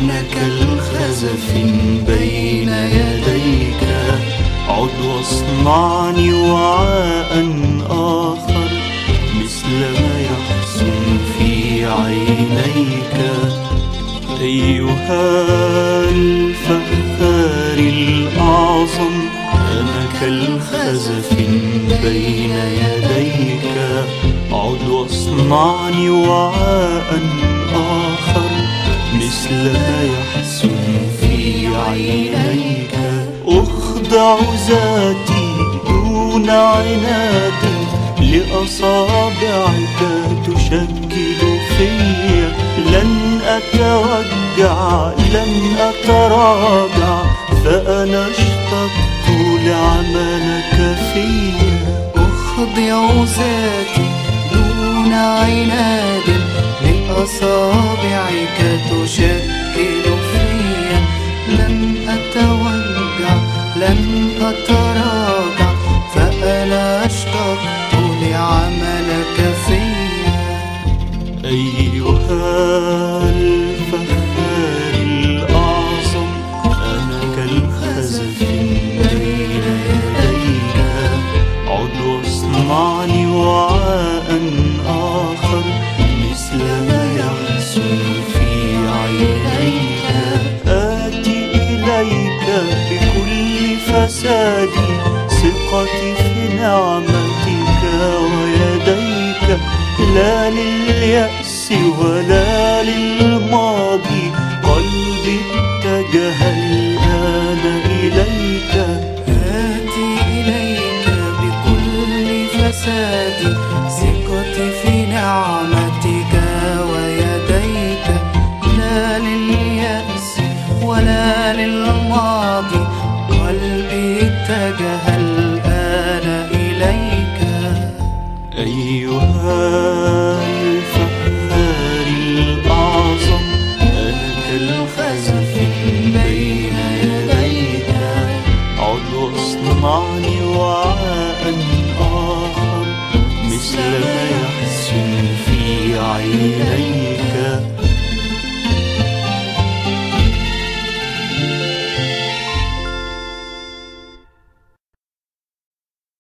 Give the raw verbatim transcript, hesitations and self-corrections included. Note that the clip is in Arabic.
أنا كالخزف بين يديك، عد واصنعني وعاء آخر مثل ما يحسن في عينيك. أيها الفخار الأعظم، أنا كالخزف بين يديك، عد واصنعني وعاء آخر مثل ما يحسن في عينيك. أخضع ذاتي دون عناد لأصابعك تشكل فيا، لن أتوجع لن أتراجع، فأنا اشتقت لعملك فيا. أخضع ذاتي دون عناد لأصابعك تشكل فيا، لن أتوجع لن أتراجع، فأنا اشتقت لعملك فيا. أيها الفخار الأعظم، أنا كالخزف بين يديك، عد واصنعني وعاء آخر مثل ما يحسن في عينيك. آتي إليك بكل فسادي، ثقتي في نعمتك ويديك، لا لليأس ولا للماضي، قلبي اتجه الآن إليك. آتي إليك بكل فسادي، ثقتي في نعمتك ويديك، لا لليأس ولا للماضي، قلبي اتجه الآن إليك. أيها الفخار الأعظم، أنا كالخزف بين يديك، عد واصنعني وعاء آخر مثل ما يحسن في عينيك.